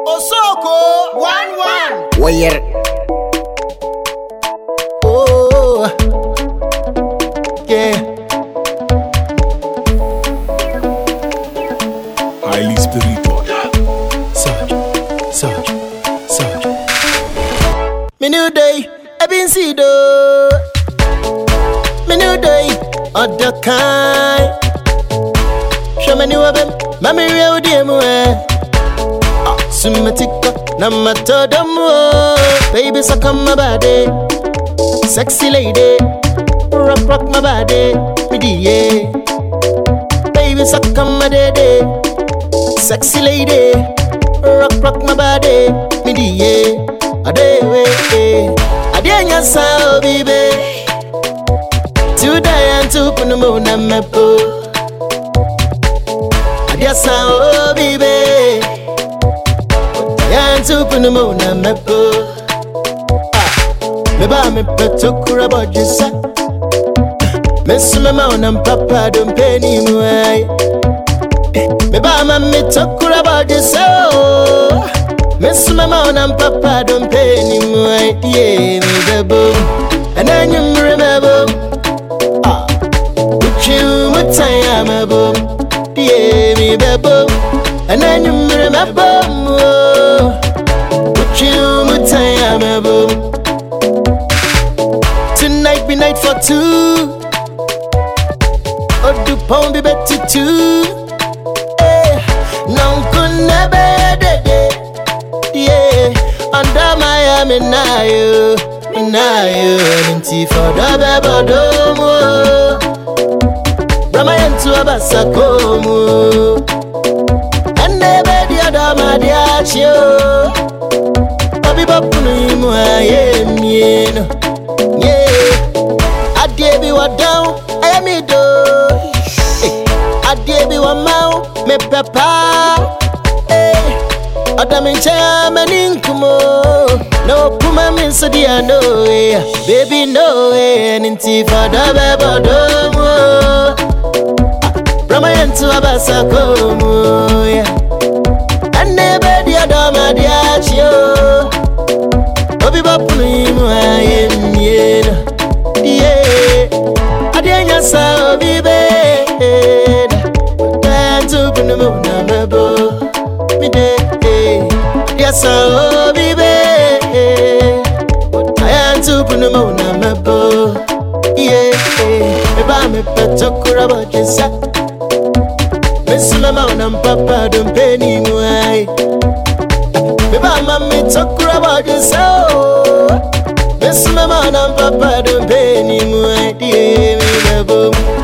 Osoko 1-1. Wire. Oh, yeah. Highly spiritual. Sarge. Me new day, I been see do. Me new day, other kind. Show me new them, mami real demo. Sumatika, namatodomo. Baby, suck on my body, sexy lady. Rock my body, me yeah. Baby, suck on my daddy, sexy lady. Rock my body, me yeah. Ade nya sao baby. Today and to put no more na mepo. Ade sao baby. And to put no more na mepo. Me ba me peto kura bojisa. Me sume ma onam papa don't pay ni muai. Me ba ma me tokura bojisa. Miss Mama and Papa don't pay any more. Yeah, me the boom. And then you remember. With you, what I am a boom. Yeah, me the boom. And then you remember. With you, what I am a boom. Tonight be night for two. Oh, do pound be better too. No, could never. Yeah, under Miami now you, Ninti for the Bebodomo. Brahma into a Basacomo, and never the other Madiacho. Bobby Bopunu, yeah. I dare be what down, I am it do. I dare be one mouth, me papa. Adamin chamanin kumo. No puma min so dia no way. Baby no way. Ninti for the Bebodomo. Brahma into a Basacomo. And never the other Madiacho. Bobby Bopunu yeah. Adenya sa bibe. To put the moon on the boat. Me day. Yes, I'll be back. I am to put the moon on my boat. Yeah, if I'm a petokura about this. Miss Mama and Papa don't pay any more. If I'm a petokura about this. Miss Mama and Papa don't pay any more. Yeah, me the boom.